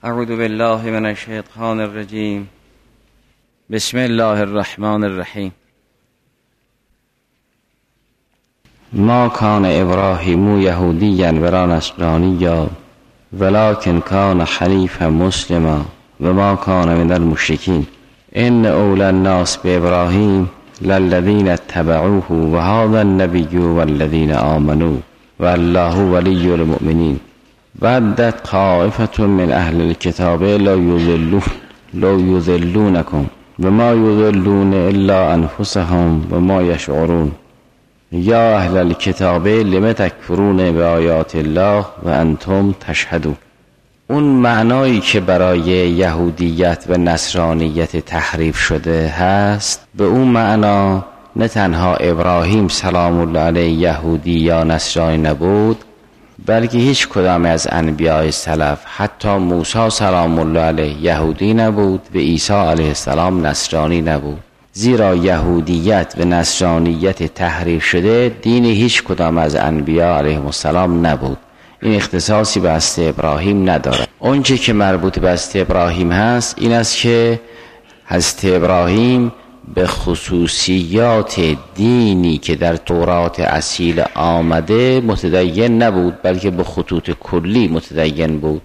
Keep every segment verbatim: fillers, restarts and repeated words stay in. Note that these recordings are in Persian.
اعوذ بالله من الشیطان الرجیم. بسم الله الرحمن الرحیم. ما کان ابراهیم یهودیا ولا نصرانیا ولکن کان حنیفا مسلما و ما کان من المشرکین. ان اولى الناس بابراهیم للذین اتبعوه و هذا النبی والذین آمنوا والله ولی المؤمنین. ودت طائفة من اهل الكتاب لا یضلون لا یضلونکم و ما یضلون الا انفسهم و ما یشعرون. یا اهل الکتاب لم تکفرون بآیات الله و انتم تشهدون. اون معنایی که برای یهودیت و نصرانیت تحریف شده هست، به اون معنا نه تنها ابراهیم سلام الله علیه یهودی یا نصرانی نبود، بلکه هیچ کدام از انبیاء سلف، حتی موسی سلام الله علیه یهودی نبود و عیسی علیه السلام نصرانی نبود. زیرا یهودیت و نصرانیت تحریف شده دین هیچ کدام از انبیاء علیهم السلام نبود. این اختصاصی به حضرت ابراهیم نداره. اونچه که مربوط به حضرت ابراهیم هست این است که حضرت ابراهیم به خصوصیات دینی که در تورات اصیل آمده متدین نبود، بلکه به خطوط کلی متدین بود.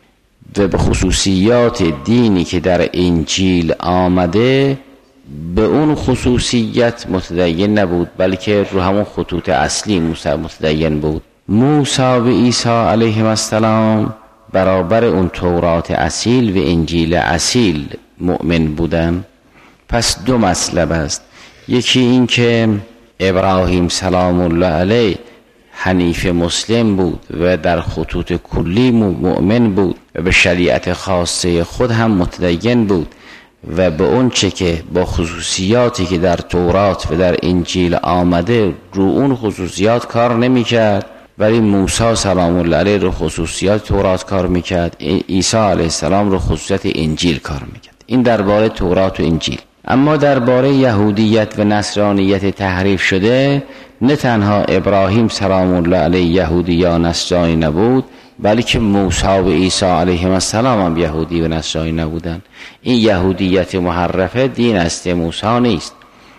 و به خصوصیات دینی که در انجیل آمده به اون خصوصیت متدین نبود، بلکه رو همون خطوط اصلی موسی متدین بود. موسی و عیسی علیهم السلام برابر اون تورات اصیل و انجیل اصیل مؤمن بودن. پس دو مطلب است. یکی این که ابراهیم سلام الله علیه حنیف مسلم بود و در خطوط کلی مؤمن بود و به شریعت خاصه خود هم متدین بود و به اون چه که با خصوصیاتی که در تورات و در انجیل آمده رو اون خصوصیات کار نمی کرد، ولی موسی سلام الله علیه رو خصوصیات تورات کار میکرد، عیسی علیه السلام رو خصوصیات انجیل کار میکرد. این درباره تورات و انجیل. اما درباره یهودیت و نصرانیت تحریف شده نه تنها ابراهیم سلام الله علیه یهودی یا نصرانی نبود، بلکه موسی و عیسی علیهم السلام هم یهودی و نصرانی نبودن. این یهودیت محرفه دین است موسی نیست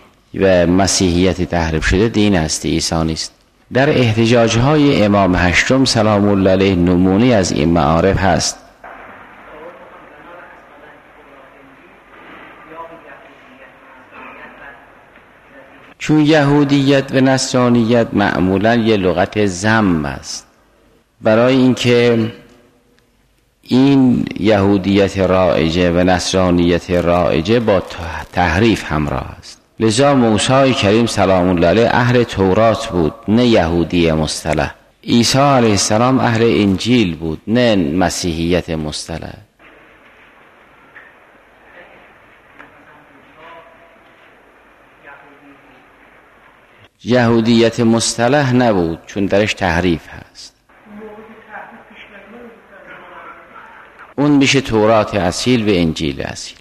و مسیحیت تحریف شده دین است عیسی نیست. در احتجاج‌های امام هشتم سلام الله علیه نمونه از این معارف هست. چون یهودیت و نصرانیت معمولاً یه لغت ذم است، برای اینکه این یهودیت رایجه و نصرانیت رایجه با تحریف همراه است. لذا موسی کریم سلام الله علیه اهل تورات بود، نه یهودی مصطلح. عیسی علیه السلام اهل انجیل بود، نه مسیحیت مصطلح. یهودیت مصطلح نبود چون درش تحریف هست. اون میشه تورات اصیل و انجیل اصیل.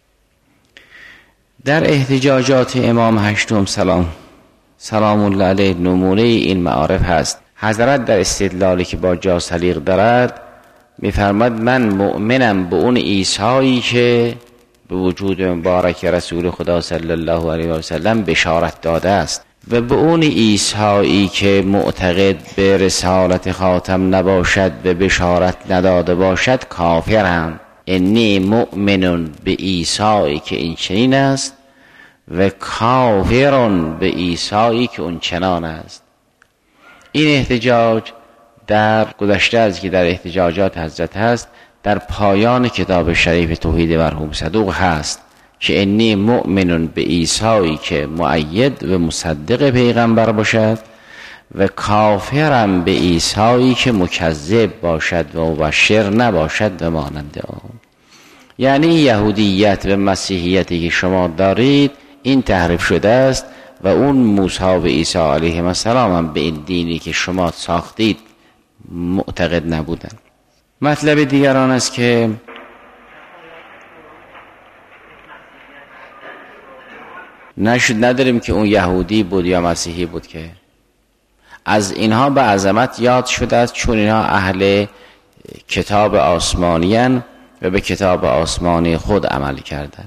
در احتجاجات امام هشتم سلام سلام الله علیه نمونه این معارف هست. حضرت در استدلالی که با جا سلیق دارد میفرماد من مؤمنم به اون عیسی که به وجود مبارک رسول خدا صلی الله علیه و سلم بشارت داده است و به اون عیسی که معتقد به رسالت خاتم نباشد و بشارت نداده باشد کافرم. انی مؤمن به عیسی که این چنین است و کافرون به عیسی که اون چنان است. این احتجاج در گذشته از که در احتجاجات حضرت هست، در پایان کتاب شریف توحید مرحوم صدوق هست که انی مؤمن به عیسی که مؤید و مصدق پیغمبر باشد و کافرم به عیسی که مکذب باشد و مبشر نباشد و مانند آن. یعنی یهودیت و مسیحیتی که شما دارید این تحریف شده است و اون موسی و عیسی علیهم السلام هم به این دینی که شما ساختید معتقد نبودن. مطلب دیگران است که نشد نداریم که اون یهودی بود یا مسیحی بود، که از اینها به عظمت یاد شده است چون اینها اهل کتاب آسمانیان و به کتاب آسمانی خود عمل کردند.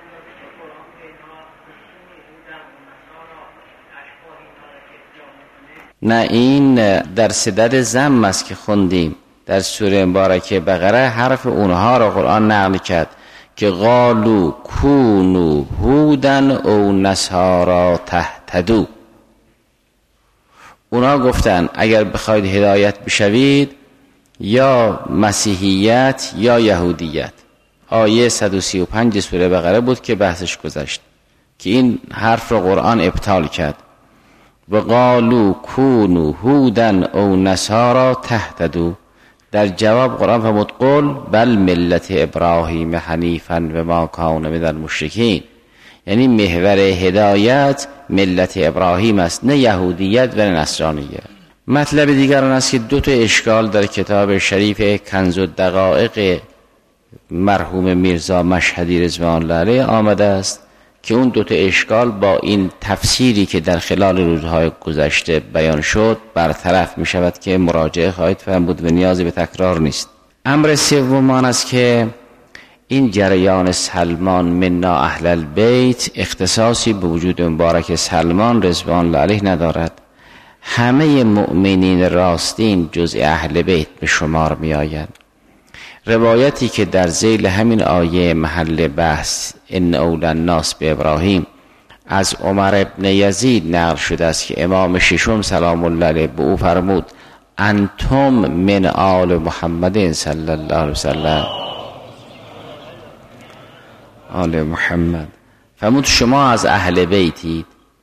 نه، این در سدد ضم است که خوندیم در سوره مبارکه بقره. حرف اونها را قرآن نقل کرد که قالو کونو هودن او نصارا تهتدو. اونا گفتن اگر بخواید هدایت بشوید یا مسیحیت یا یهودیت. آیه صد و سی و پنج سوره بقره بود که بحثش گذشت که این حرف را قرآن ابطال کرد. و قالو کونو هودن او نصارا تهتدو. در جواب قرآن فرمود قل بل ملت ابراهیم حنیفا و ما کان من المشرکین. یعنی محور هدایت ملت ابراهیم است، نه یهودیت و نه نصرانیت. مطلب دیگر آن است که دو تا اشکال در کتاب شریف کنز الدقایق مرحوم میرزا مشهدی رضوان الله علیه آمده است که اون دو تا اشکال با این تفسیری که در خلال روزهای گذشته بیان شد برطرف می شود که مراجعه خواهید فرمود و نیازی به تکرار نیست. امر سوم آن است که این جریان سلمان منا اهل البیت اختصاصی به وجود مبارک سلمان رضوان الله علیه ندارد. همه مؤمنین راستین جزء اهل بیت به شمار می آیند. روایتی که در ذیل همین آیه محل بحث ان اول الناس به ابراهیم از عمر ابن یزید نقل شده است که امام ششم سلام الله علیه به او فرمود انتم من آل محمد صلی الله علیه وسلم. آل محمد فرمود شما از اهل بیتید.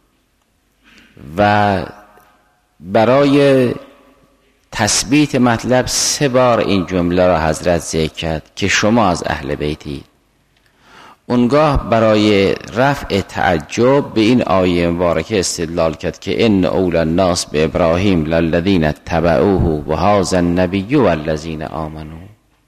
و برای تثبیت مطلب سه بار این جمله را حضرت ذکر کرد که شما از اهل بیتید. اونگاه برای رفع تعجب به این آیه مبارکه استدلال کرد که ان اول الناس به ابراهیم للذین اتبعوه و هذا النبی والذین آمنوا.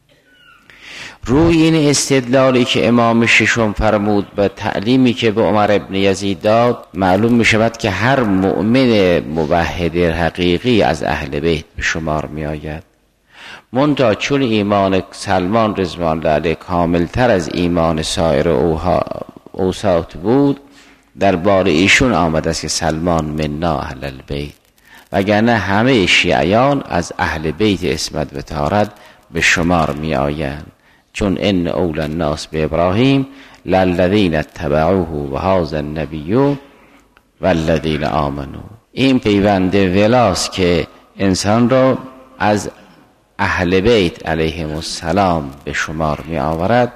روی این استدلالی که امام ششم فرمود به تعلیمی که به عمر ابن یزید داد معلوم می شود که هر مؤمن موحد حقیقی از اهل بیت به شمار می آید. منتها چون ایمان سلمان رضوان الله علیه کاملتر از ایمان سایر اوصاف بود درباره ایشون آمده است که سلمان منا اهل البیت، وگرنه همه شیعیان از اهل بیت عصمت و طهارت به شمار می آیند. چون ان اول الناس به ابراهیم للذین اتبعوه و هذا النبی والذین آمنوا. این پیوند ولاست که انسان را از اهل بیت علیهم السلام به شمار می آورد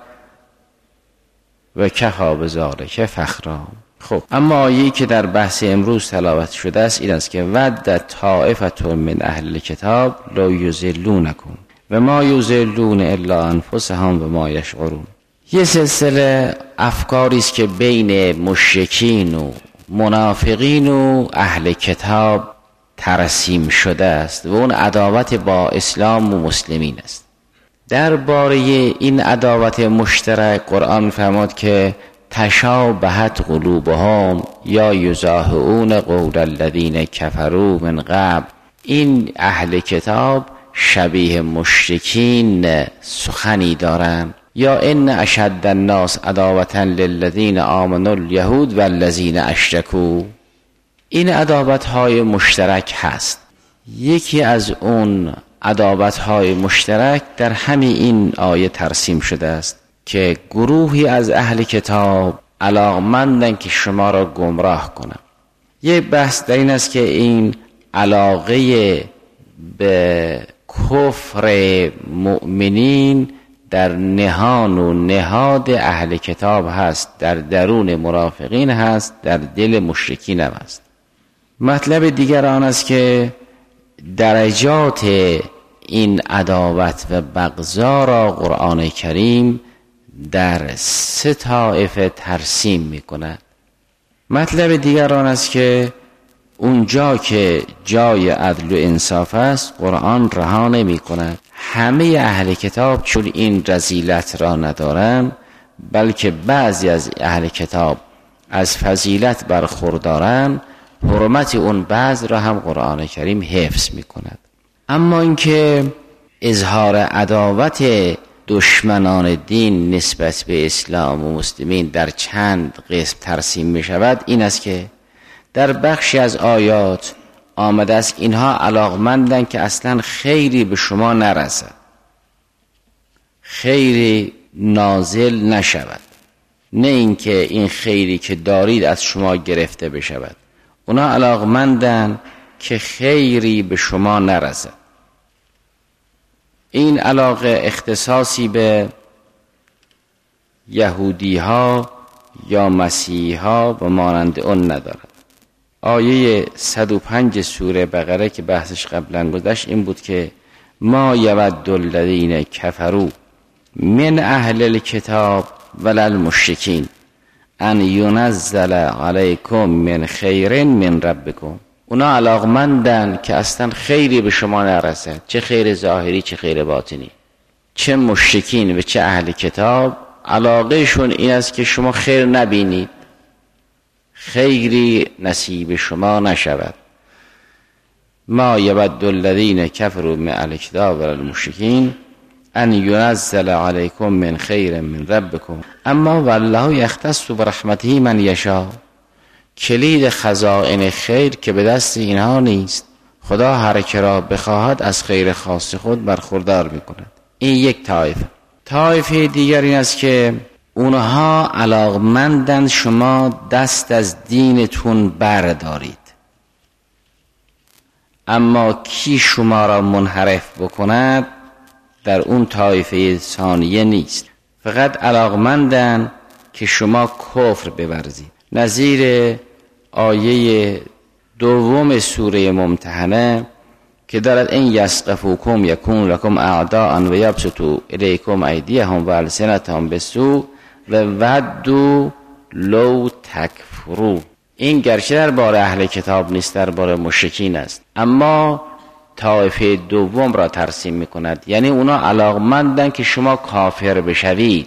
و کفی بذلک فخرا. خب اما آیه‌ای که در بحث امروز تلاوت شده است این است که ود طائفة من اهل الکتاب لا یضلونکم و ما یضلون الا انفسهم و ما یشعرون. یه سلسله افکاری است که بین مشرکین و منافقین و اهل کتاب ترسیم شده است و اون عداوت با اسلام و مسلمین است. درباره این عداوت مشترک قرآن فرمود که تشابهت قلوبهم یا یضاهئون قول الذین کفروا من قبل. این اهل کتاب شبیه مشرکین سخنی دارند. یا ان اشد الناس عداوة للذین آمنوا الیهود والذین اشرکوا. این عداوت‌های مشترک هست. یکی از اون عداوت‌های مشترک در همین این آیه ترسیم شده است که گروهی از اهل کتاب علاقمندن که شما را گمراه کنند. یک بحث در این است که این علاقه به کفر مؤمنین در نهان و نهاد اهل کتاب هست، در درون منافقین هست، در دل مشرکین هم هست. مطلب دیگر آن است که درجات این عداوت و بغضا را قرآن کریم در سه طایفه ترسیم می کند. مطلب دیگر آن است که اونجا که جای عدل و انصاف است قرآن رها نمی کند. همه اهل کتاب چون این رذیلت را ندارند، بلکه بعضی از اهل کتاب از فضیلت برخوردارند، حرمت اون بعض را هم قرآن کریم حفظ می کند. اما اینکه اظهار عداوت دشمنان دین نسبت به اسلام و مسلمین در چند قسم ترسیم می شود این است که در بخشی از آیات آمده است که اینها علاقمندند که اصلا خیری به شما نرسد، خیری نازل نشود، نه اینکه این خیری که دارید از شما گرفته بشود. اونا علاقمندند که خیری به شما نرسد. این علاقه اختصاصی به یهودی ها یا مسیحی ها و مانند اون ندارد. آیه صد و پنج سوره بقره که بحثش قبلا گذشت این بود که ما یود الذین کفروا من اهل الکتاب ولا المشرکین ان ینزل علیکم من خیر من ربکم. اونا علاقمندن که اصلا خیری به شما نرسد، چه خیر ظاهری چه خیر باطنی. چه مشرکین و چه اهل کتاب علاقهشون این است که شما خیر نبینید، خیری نصیب شما نشود. ما یود الذین کفروا من اهل الکتاب ولا المشرکین ان ینزل علیکم من خیر من ربکم اما والله یختص برحمته من یشاء. کلید خزائن خیر که به دست اینها نیست، خدا هر که را بخواهد از خیر خاص خود برخوردار میکند. این یک طایفه. طایفه دیگر این است که اونها علاقمندند شما دست از دینتون بردارید، اما کی شما را منحرف بکند در اون طایفه ثانیه نیست. فقط علاقمندند که شما کفر بورزید. نظیر آیه دوم سوره ممتحنه که دارد این یسقفوکم یکون لکم اعداء و یبسطوا الیکم ایدیهم و السنتهم بالسوء و ودوا لو تکفروا. این گرچه در باره اهل کتاب نیست، در باره مشرکین است، اما طایفه دوم را ترسیم می کند. یعنی اونا علاقمندن که شما کافر بشوید.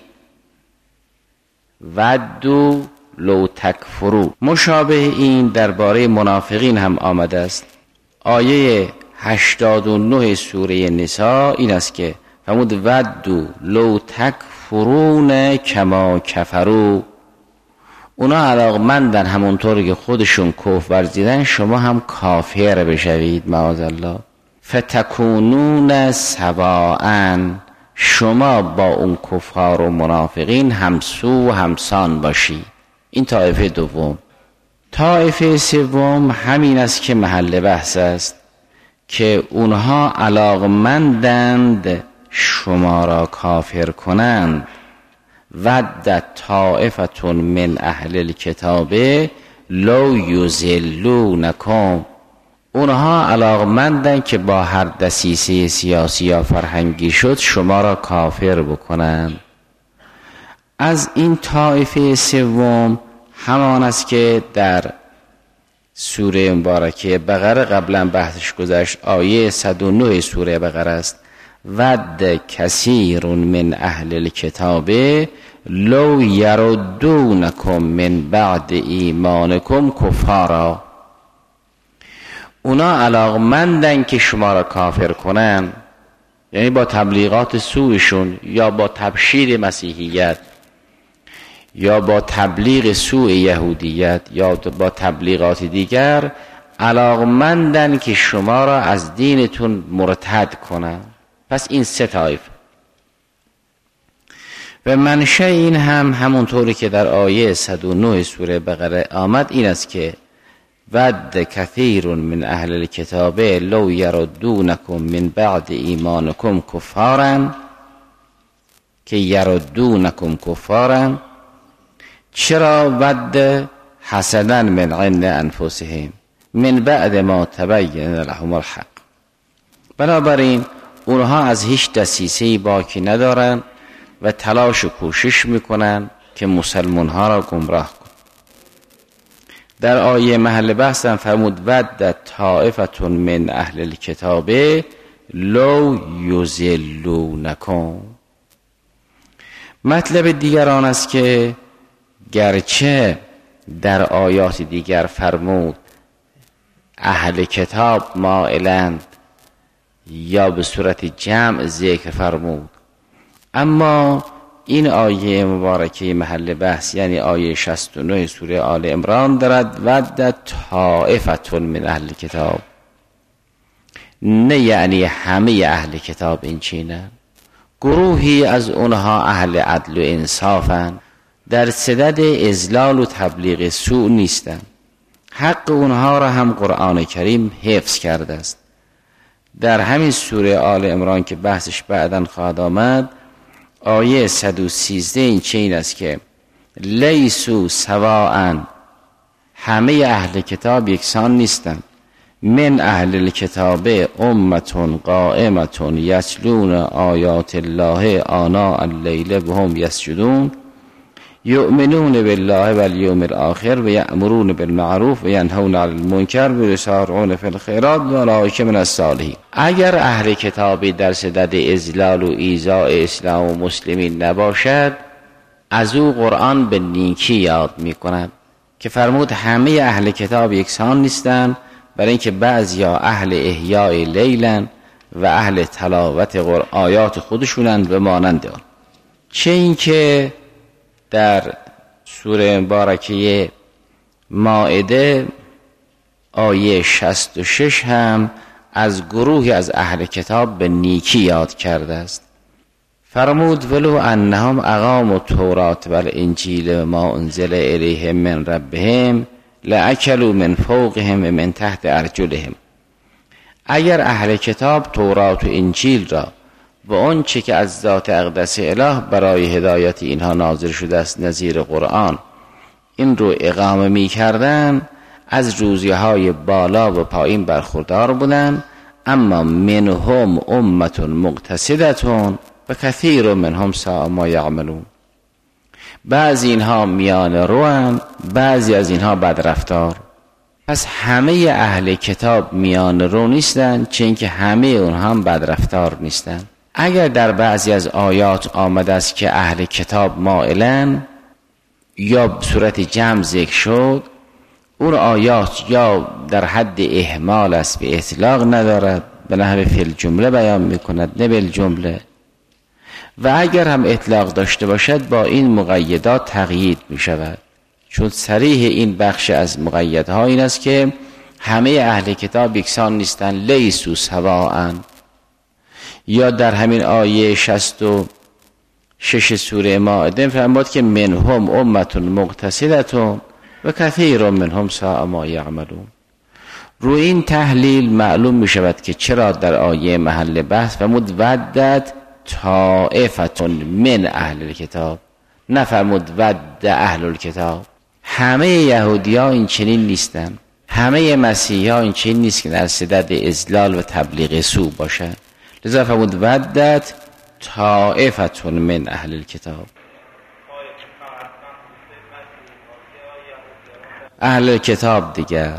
ودوا لو تکفروا. مشابه این درباره منافقین هم آمده است. آیه هشتاد و نه سوره نساء این است که فرمود ودوا لو تکفرون کما کفروا. اونا علاقمندن همونطوری که خودشون کفر ورزیدن شما هم کافر بشوید معاذالله. فتکونون سواء. شما با اون کفار و منافقین همسو و همسان باشید. این طایفه دوم. طایفه سوم همین است که محل بحث است که اونها علاقمندند شما را کافر کنند. ودت طائفة من اهل الکتاب لو یضلونکم. اونها علاقمندند که با هر دسیسه سیاسی یا فرهنگی شد شما را کافر بکنند. از این طایفه سوم همان است که در سوره مبارکه بقره قبلا بحثش گذشت. آیه صد و نه سوره بقره است. ود کثیر من اهل الکتاب لو یردونکم من بعد ایمانکم کفارا. اونا علاقمندن که شما را کافر کنن، یعنی با تبلیغات سوءشون یا با تبشیر مسیحیت یا با تبلیغ سوء یهودیت یا با تبلیغات دیگر علاقمندن که شما را از دینتون مرتد کنن. پس این سه طایفه. و منشأ این هم همونطوری که در آیه صد و نه سوره بقره آمد این است که ود کثیر من اهل الکتاب لو یردونکم من بعد ایمانکم کفارا. که یردونکم کفارا چرا؟ ود حسدا من عند انفسهم من بعد ما تبین لهم الحق. بنابراین اونها از هیچ دسیسه‌ای باکی ندارن و تلاش و کوشش میکنن که مسلمان ها را گمراه کن. در آیه محل بحث هم فرمود ود طائفة من اهل الکتاب لو یضلونکم. مطلب دیگر آن است که گرچه در آیات دیگر فرمود اهل کتاب مائلند یا به صورت جمع ذکر فرمود، اما این آیه مبارکه محل بحث یعنی آیه شصت و نه سوره آل عمران دارد ود طائفة من اهل کتاب، نه یعنی همه اهل کتاب این چینه، گروهی از اونها اهل عدل و انصافن، در صدد اضلال و تبلیغ سوء نیستن. حق اونها را هم قرآن کریم حفظ کرده است. در همین سوره آل عمران که بحثش بعداً خواهد آمد، آیه صد و سیزده این چین است که لیسو سواء، همه اهل کتاب یکسان نیستند. من اهل الکتاب امة قائمة یتلون آیات الله آناء اللیل و هم یسجدون یؤمنون بالله والیوم الاخر و یأمرون بالمعروف و ینهون عن المنکر و یسارعون فی الخیرات و اولئک من الصالحین. اگر اهل کتابی در صدد اذلال و ایذاء اسلام و مسلمین نباشد، از او قرآن به نیکی یاد می کند که فرمود همه اهل کتاب یکسان نیستند، برای اینکه بعضیا اهل احیاء لیلن و اهل تلاوت آیات خودشونند و مانند آن. چه اینکه در سوره مبارکه مائده آیه شصت و شش هم از گروهی از اهل کتاب به نیکی یاد کرده است. فرمود ولو انهم اقاموا التوراة والانجیل و ما انزل الیهم من ربهم لأکلوا من فوقهم و من تحت ارجلهم. اگر اهل کتاب تورات و انجیل را و اون چه که از ذات اقدس اله برای هدایت اینها نازل شده است نظیر قرآن، این رو اقامه می کردن، از روزیهای بالا و پایین برخوردار بودن. اما منهم امة مقتصدة و کثیر منهم ساء ما یعملون. بعضی اینها میان روان، بعضی از اینها بدرفتار. پس همه اهل کتاب میان رو نیستن، چه اینکه همه اونها هم بدرفتار نیستن. اگر در بعضی از آیات آمده است که اهل کتاب مائلن یا صورت جمع ذکر شد، اون آیات یا در حد اهمال است به اطلاق ندارد، به نحو فی الجمله بیان میکند نه بالجمله، و اگر هم اطلاق داشته باشد با این مقیدات تقیید می شود. چون صریح این بخش از مقیدها این است که همه اهل کتاب یکسان نیستن، لیسو سواء. یا در همین آیه شصت و شش سوره مائده فرمود که منهم امة مقتصدة و کثیر منهم ساء ما یعملون. روی این تحلیل معلوم می شود که چرا در آیه محل بحث فرمود ودت طائفة من اهل الکتاب، نفرمود ود اهل الکتاب. همه یهودی ها این چنین نیستن، همه مسیحی ها این چنین نیست که در صدد اضلال و تبلیغ سوء باشد. لذا فرمود ودت طائفة من اهل الکتاب. اهل کتاب دیگر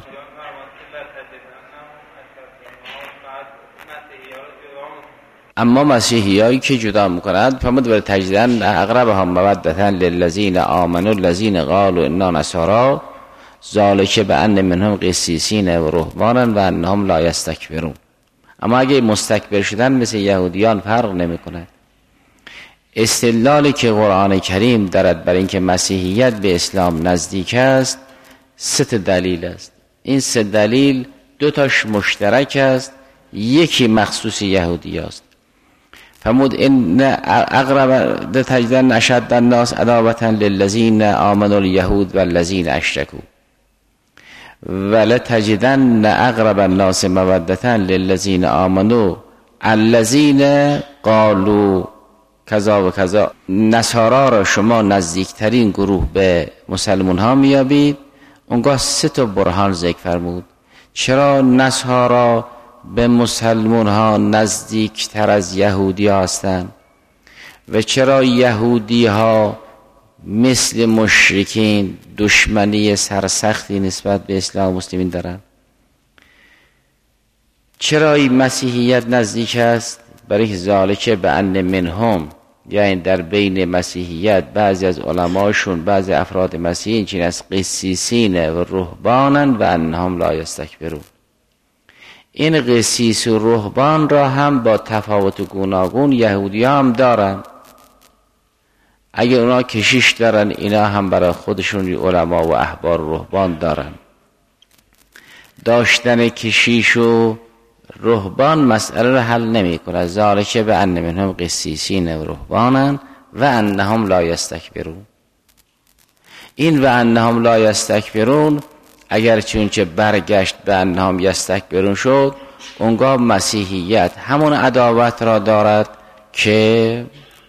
اما مسیحی هایی که جدا میکنند فرمود ولی تجدن اقربهم مودة للذین آمنوا الذین قالوا انا نصارا ذلک بان منهم قسیسین و رهبانا و انهم لا یستکبرون. اما اگه مستکبر شدن مثل یهودیان فرق نمی کند. استدلالی که قرآن کریم دارد برای اینکه مسیحیت به اسلام نزدیک است سه دلیل است. این سه دلیل دو تاش مشترک است، یکی مخصوص یهودی است. فرمود ان اقرب تجدن اشد الناس عداوة للذین آمنوا اليهود والذین اشركوا ولتجدن اقرب الناس مودة للذین آمنوا الذین قالوا کذا و کذا. نصارا را شما نزدیکترین گروه به مسلمان ها میابید. اونگاه سه تا برهان ذکر فرمود چرا نصارا به مسلمان ها نزدیک تر از یهودی ها هستند و چرا یهودی ها مثل مشرکین دشمنی سرسختی نسبت به اسلام و مسلمین دارند. چرا این مسیحیت نزدیک است؟ برای که ذالک به ان منهم، یعنی در بین مسیحیت بعضی از علماشون بعضی افراد مسیحی این چین از قسیسین و رهبانن و انهم لا یستکبرون. این قسیس و رهبان را هم با تفاوت گوناگون یهودی هم دارن. اگه اونا کشیش دارن، اینا هم برای خودشون علما و احبار و رهبان دارن. داشتن کشیش و رهبان مسئله رو حل نمی کنه. ذالک به ان منهم قسیسین و رهبانن و انهم لا یستکبرون. این و انهم لا یستکبرون اگر چونچه برگشت به انهم یستکبرون شد، اونگاه مسیحیت همون عداوت را دارد که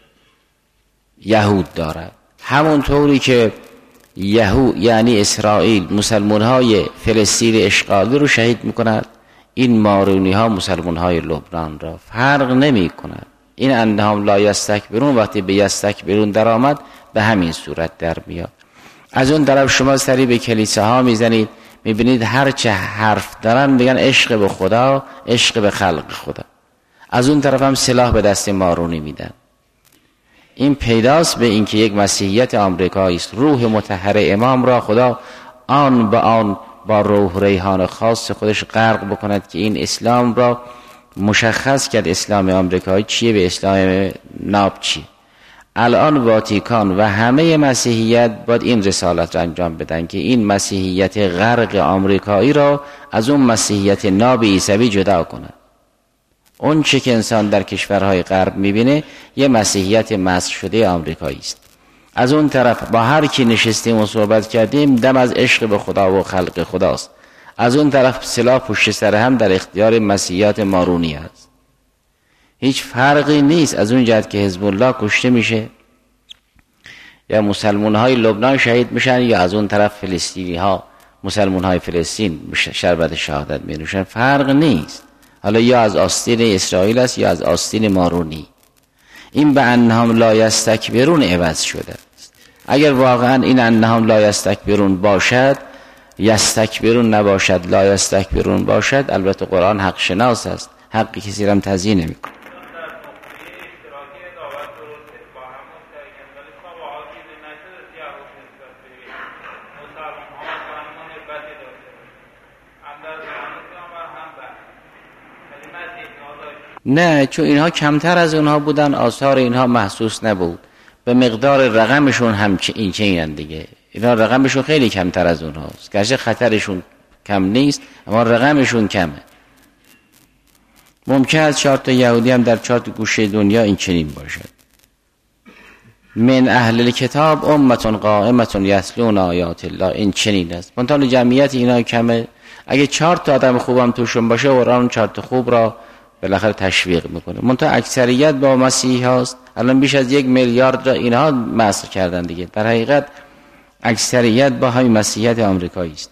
یهود دارد. همون طوری که یهود یعنی اسرائیل مسلمان های فلسطین اشغالی رو شهید میکند، این مارونی ها مسلمان های لبنان را فرق نمی کند. این انهم لا یستکبرون وقتی به یستکبرون در آمد به همین صورت در میاد. از اون طرف شما سری به کلیساها میزنید، میبینید هر چه حرف دارن میگن عشق به خدا، عشق به خلق خدا. از اون طرف هم سلاح به دست مارونی میدن. این پیداست به اینکه یک مسیحیت آمریکایی است. روح مطهر امام را خدا آن به آن با روح ریحان خاص خودش غرق بکند که این اسلام را مشخص کرد. اسلام آمریکایی چیه به اسلام ناب چیه. الان واتیکان و همه مسیحیت باید این رسالت را انجام بدن که این مسیحیت غرق آمریکایی را از اون مسیحیت ناب عیسوی جدا کنند. اون چه که انسان در کشورهای غرب میبینه یه مسیحیت مسخ شده آمریکایی است. از اون طرف با هر کی نشستیم و صحبت کردیم دم از عشق به خدا و خلق خداست. از اون طرف سلاح پشت سر هم در اختیار مسیحیت مارونی است. هیچ فرقی نیست از اون جهت که حزب الله کشته میشه یا مسلمان های لبنان شهید میشن، یا از اون طرف فلسطینی ها مسلمان های فلسطین شربت شهادت می نوشن. فرق نیست. حالا یا از آستین اسرائیل است یا از آستین مارونی. این به انهم لا یستکبرون عوض شده است. اگر واقعا این انهم لا یستکبرون باشد، یستکبرون نباشد، لا یستکبرون باشد، البته قرآن حق شناس است، حق کسی را هم تضییع نمی‌کنه. نه، چون اینها کمتر از اونها بودن، آثار اینها محسوس نبود. به مقدار رقمشون هم این چنین دیگه. اینها رقمشون خیلی کمتر از اونهاست. گرچه خطرشون کم نیست اما رقمشون کمه. ممکن است چهار تا یهودی هم در چهار تا گوشه دنیا این چنین باشد. من اهل الکتاب امتون قائمتون یتلون آیات الله، این چنین است. منتها جمعیت اینا کمه. اگه چهار تا آدم خوبم توشون باشه قرآن چهار تا خوب را بالاخره تشویق میکنه. منتها اکثریت با مسیحی هاست. الان بیش از یک میلیارد را اینها مسخ کردن دیگه. در حقیقت اکثریت با همین مسیحیت آمریکایی است.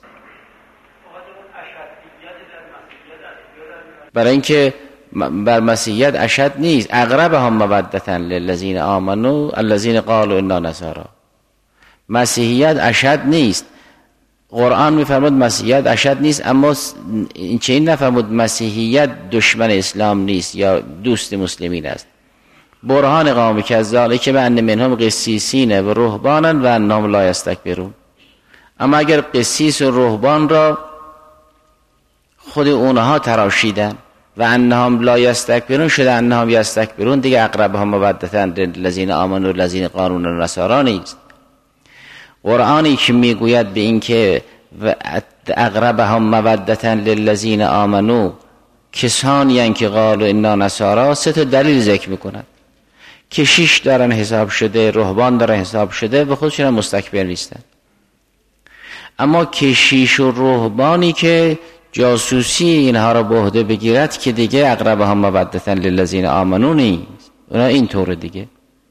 برای اینکه بر مسیحیت اشد نیست. اقرب هم مودتن للذین آمنو الذین قالوا انا نصارا. مسیحیت اشد نیست. قرآن میفرمود مسیحیت اشد نیست، اما این چه این نفرمود مسیحیت دشمن اسلام نیست یا دوست مسلمین است. برهان قومی که از ذالک به ان منهم قسیسین و رهبانن و انهم لا یستکبرون. اما اگر قسیس و رهبان را خود اونها تراشیدن و انهم لا یستکبرون شده انهم یستکبرون، دیگه اقربهم مودتن للذین آمنوا الذین قالوا النصارا نیست. قرآنی که میگوید به این که اقربهم مودتن للذین آمنوا کسانی هستند که قالوا انا نصارا، سه تا دلیل ذکر میکنند. کشیش دارن حساب شده، رهبان دارن حساب شده، به خودشون مستکبر نیستن. اما کشیش و رهبانی که جاسوسی اینها را به عهده بگیرد که دیگه اقربهم مودتن للذین آمنوا نیست. اونا این طور دیگه.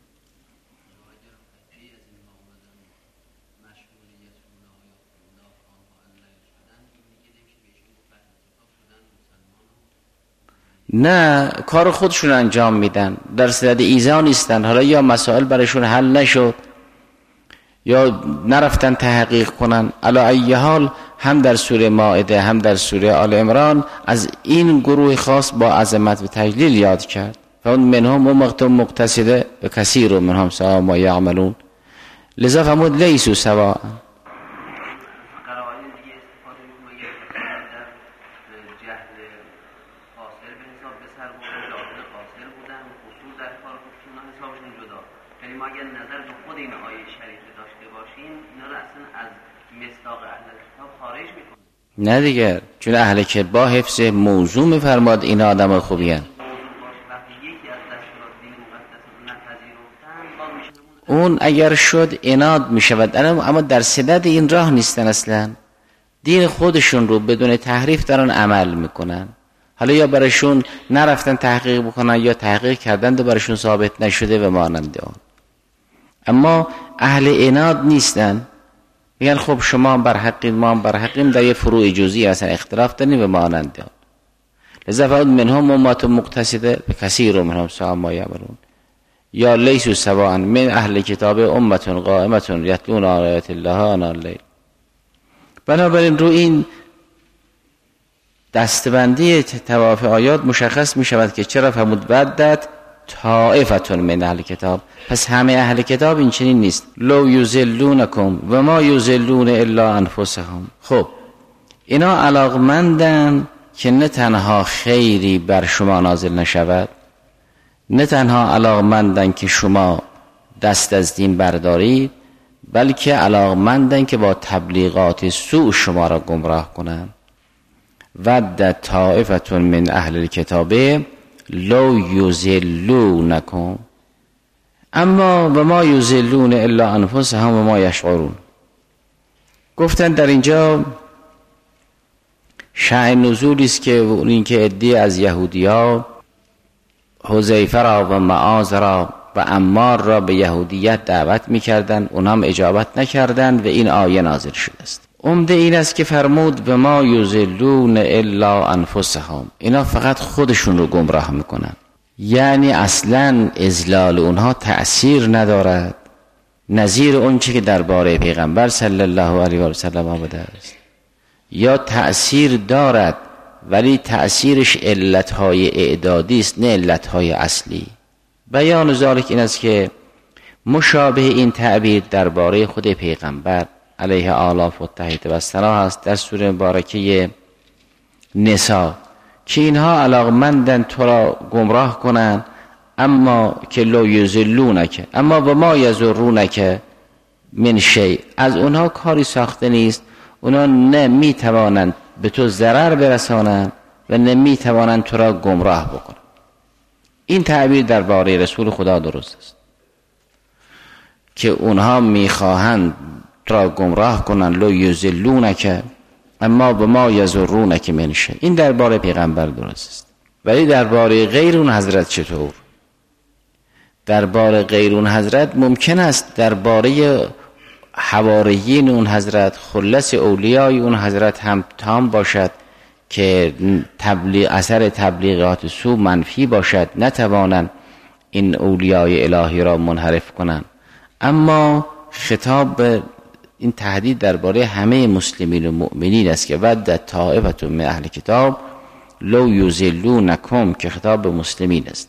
نه، کار خودشون انجام میدن، در صدد ایذا نیستن. حالا یا مسائل برایشون حل نشد یا نرفتن تحقیق کنن. علی ای حال هم در سوره مائده هم در سوره آل عمران از این گروه خاص با عظمت و تجلیل یاد کرد. فاون منهم مقتم مقتصده و کثیر منهم ساء ما یعملون. لذا فرمود لیسوا سواء. یعنی ما اگر نظر رو خود این آیه شریفه داشته باشیم اینا رو اصلا از مصداق اهل کتاب خارج میکنه. نه دیگه، چون اهل کتاب با حفظ موضوع میفرماد این آدم خوبی هن. اون اگر شد عناد میشود، اما در صدد این راه نیستن، اصلا دین خودشون رو بدون تحریف دارن عمل میکنن. حالا یا براشون نرفتن تحقیق بکنن یا تحقیق کردن و براشون ثابت نشده و مانند اون. اما اهل عناد نیستن، میگن خب شما بر حقیم ما بر حقیم، در یه فروع جزئی اصلا اختلاف داریم و مانند اون. لذا فقط منهم امت مقتصده کثیر منهم ساء ما یعملون یا لیسوا سواء من اهل کتاب امت قائمه یتلون آیات الله آناء اللیل. بنابراین رو این دستبندی طواف آیات مشخص می شود که چرا فرمود ودت طائفه من اهل کتاب، پس همه اهل کتاب این چنین نیست. لو یضلونکم و ما یضلون الا انفسهم. خب اینا علاقمندن که نه تنها خیری بر شما نازل نشود، نه تنها علاقمندن که شما دست از دین بردارید، بلکه علاقمندن که با تبلیغات سوء شما را گمراه کنند. ودت طائفه من اهل الکتاب لو یضلونکم اما و ما یضلون الا انفسهم و ما یشعرون. گفتن در اینجا شأن نزولی است که اون که عده‌ای از یهودی‌ها حذیفه را و معاذ را و عمار را به یهودیت دعوت می‌کردند، اونها هم اجابت نکردند و این آیه نازل شده است. عمده این است که فرمود و ما یضلون الا انفسهم، اینا فقط خودشون رو گمراه میکنن، یعنی اصلا اضلال اونها تأثیر ندارد نظیر اون چی که درباره پیغمبر صلی الله علیه و سلم آمده است، یا تأثیر دارد ولی تأثیرش علتهای اعدادی است نه علتهای اصلی. بیان ذالک این است که مشابه این تعبیر درباره خود پیغمبر علیه آلاف و تحیط و سنا هست در سوره مبارکه نساء که اینها علاقمندن تو را گمراه کنن، اما که لو یضلونک اما و ما یضرونک من شیء، از اونها کاری ساخته نیست، اونها نه میتوانند به تو ضرر برسانند و نه میتوانند تو را گمراه بکنند. این تعبیر درباره رسول خدا درست است که اونها میخواهند تو را گمراه کنند، لو یضلونک اما به ما یضرونک من شیء. این درباره پیغمبر درست است، ولی درباره غیر اون حضرت چطور؟ درباره غیر اون حضرت ممکن است درباره حواریین اون حضرت، خلص اولیای اون حضرت هم تام باشد که تبلیغ اثر تبلیغات سو منفی باشد، نتوانند این اولیای الهی را منحرف کنند. اما خطاب به این تهدید درباره همه مسلمین و مؤمنین است که ودت طائفه من اهل کتاب لو یضلونکم، که خطاب به مسلمین است.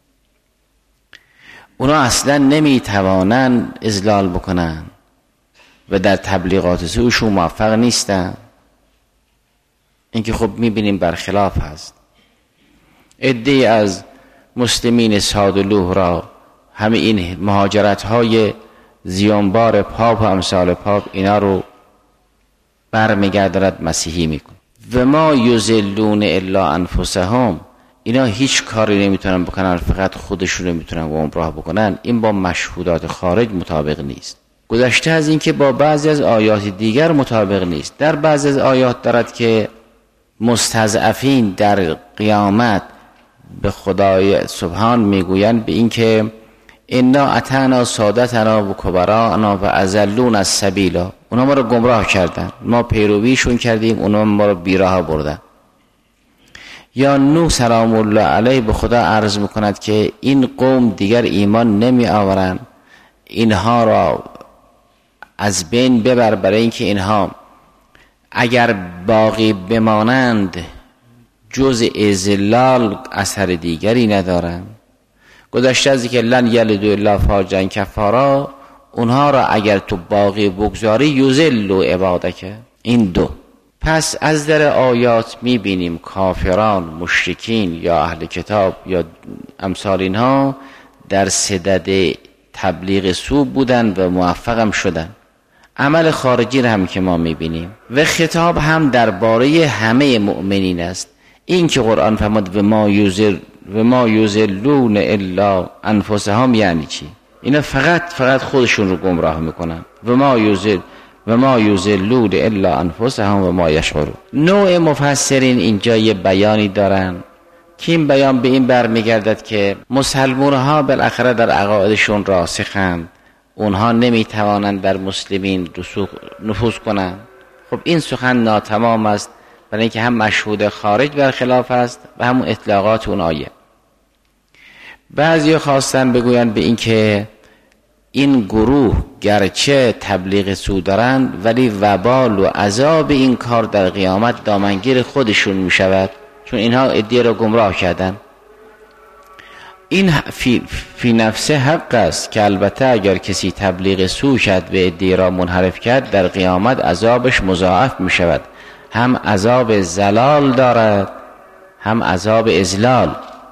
اونا اصلا نمیتوانند اضلال بکنن و در تبلیغات سوشون موفق نیستن. این که خب میبینیم برخلاف هست. عده‌ای از مسلمین سادلوه را همه این مهاجرت های زیانبار پاپ و امثال پاپ اینا رو برمیگرداند مسیحی میکن. و ما یضلون الا انفسهم، اینا هیچ کاری نمیتونن بکنن، فقط خودشون رو میتونن گمراه بکنن. این با مشهودات خارج مطابق نیست. گذشته از این که با بعضی از آیات دیگر مطابق نیست. در بعضی از آیات دارد که مستضعفین در قیامت به خدای سبحان میگویند به این که انا اتانا سادتنا و کبرانا و اضلون السبیلا، اونا ما رو گمراه کردن، ما پیرویشون کردیم، اونا ما رو بیراه بردن. یا نوح سلام الله علیه به خدا عرض میکند که این قوم دیگر ایمان نمی آورند، اینها را از بین ببر، برای اینکه اینها اگر باقی بمانند جز اذلال اثر دیگری ندارند. گذشته از که لن یلدوا الا فاجرا کفارا، اونها را اگر تو باقی بگذاری یذلوا عبادک. این دو. پس از در آیات میبینیم کافران، مشرکین یا اهل کتاب یا امثال اینها در صدد تبلیغ سو بودن و موفقم شدن. عمل خارجی را هم که ما میبینیم و خطاب هم درباره همه مؤمنین است. این که قرآن فرمود و ما یوزل و ما یوزلون الا انفسهم یعنی چی؟ اینا فقط فقط خودشون رو گمراه میکنن. و ما یوزل و ما یوزلون الا انفسهم و ما یشعرون. نوع مفسرین اینجا یه بیانی دارن که این بیان به این برمیگردد که مسلمان ها بالاخره در عقایدشون راسخند، اونها نمیتوانند بر مسلمین نفوذ کنند. خب این سخن ناتمام است، برای اینکه هم مشهود خارج بر خلاف است و هم اطلاقات اون آیه. بعضی خواستن بگویند به این که این گروه گرچه تبلیغ سو دارند ولی وبال و عذاب این کار در قیامت دامنگیر خودشون می شود، چون اینها ادعا را گمراه کردن. این فی, فی نفسه حق است که البته اگر کسی تبلیغ سو کرد و ادعا را منحرف کرد در قیامت عذابش مضاعف می شود، هم عذاب زلال دارد هم عذاب اذلال.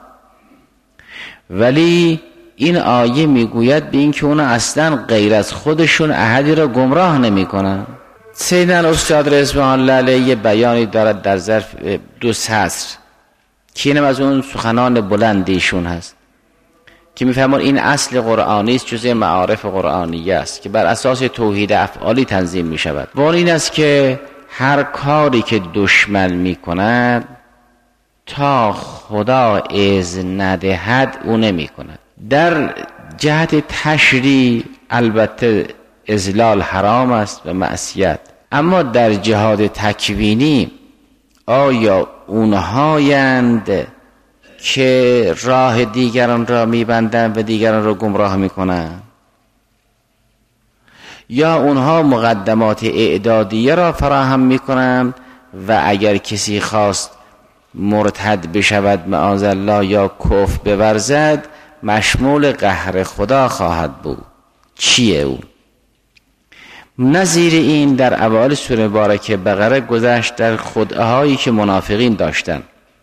ولی این آیه میگوید به این که اونا اصلا غیر از خودشون احدی را گمراه نمی کنن. سیدنا استاد رضوان الله علیه بیانی دارد در ظرف دو سطر که اینم از اون سخنان بلندیشون هست که میفهمون این اصل قرآنی است، جزء معارف قرآنیه است که بر اساس توحید افعالی تنظیم می شود. و این است که هر کاری که دشمن می کند تا خدا اذن ندهد او نمی کند. در جهت تشریع البته اذلال حرام است و معصیت، اما در جهاد تکوینی آیا اونهایند که راه دیگران را میبندند و دیگران را گمراه میکنند، یا اونها مقدمات اعدادیه را فراهم میکنند و اگر کسی خواست مرتد بشود معاذالله یا کفر بورزد مشمول قهر خدا خواهد بود؟ چیه اون؟ نظیر این در اوایل سوره مبارکه بقره گذشت در خدعهایی که منافقین داشتن.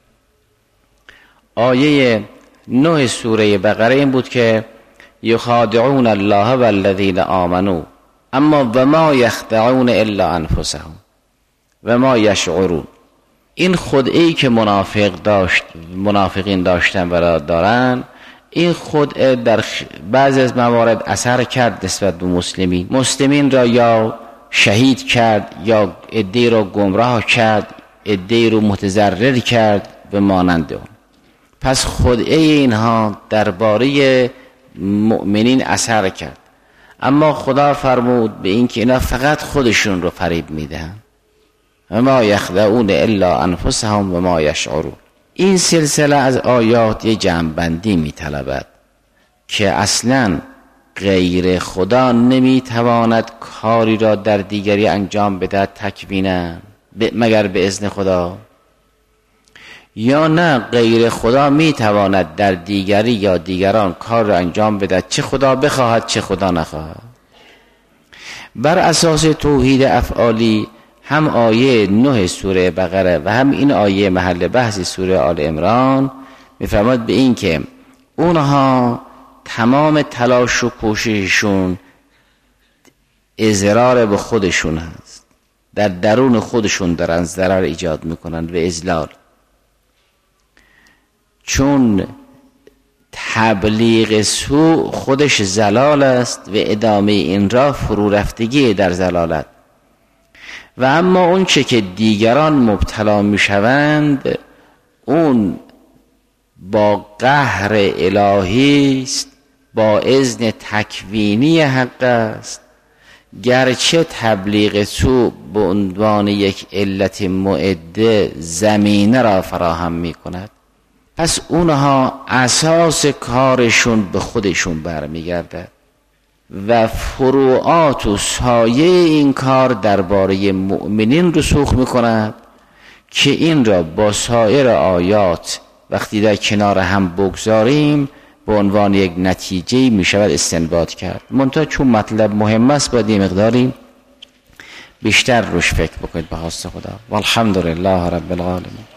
آیه نه سوره بقره این بود که یخادعون الله والذین آمنوا اما و ما یخدعون الا انفسهم و ما یشعرون. این خدعه‌ای که منافق داشت منافقین داشتن و دارن، این خدعه در بعضی از موارد اثر کرد نسبت به مسلمین. مسلمین را یا شهید کرد یا عده‌ای را گمراه کرد، عده‌ای را متضرر کرد و مانند اون. پس خدعه اینها درباره مؤمنین اثر کرد، اما خدا فرمود به این که اینا فقط خودشون رو فریب میدن. و ما یخدعون الا انفسهم و ما یشعرون. این سلسله از آیات یه جمع‌بندی میطلبد که اصلا غیر خدا نمیتواند کاری را در دیگری انجام بده تکوینا مگر به اذن خدا، یا نه غیر خدا میتواند در دیگری یا دیگران کار را انجام بده چه خدا بخواهد چه خدا نخواهد. بر اساس توحید افعالی هم آیه نه سوره بقره و هم این آیه محل بحث سوره آل عمران میفرماد به این که اونها تمام تلاش و کوشششون اضرار به خودشون هست، در درون خودشون دارن ضرر ایجاد میکنن و اذلال، چون تبلیغ سوء خودش زلال است و ادامه این را فرو رفتگی در زلالت. و اما اون چه که دیگران مبتلا میشوند اون با قهر الهی است، با اذن تکوینی حق است، گرچه تبلیغ سوء به عنوان یک علت معده زمینه را فراهم می کند. پس اونها اساس کارشون به خودشون برمیگردد و فروعات و سایه این کار درباره مؤمنین رسوخ میکند که این را با سایر آیات وقتی در کنار هم بگذاریم به عنوان یک نتیجه می شود استنباط کرد. منتها چون مطلب مهم است باید یه مقداری بیشتر روش فکر بکنید به خواست خدا. والحمدلله رب العالمین.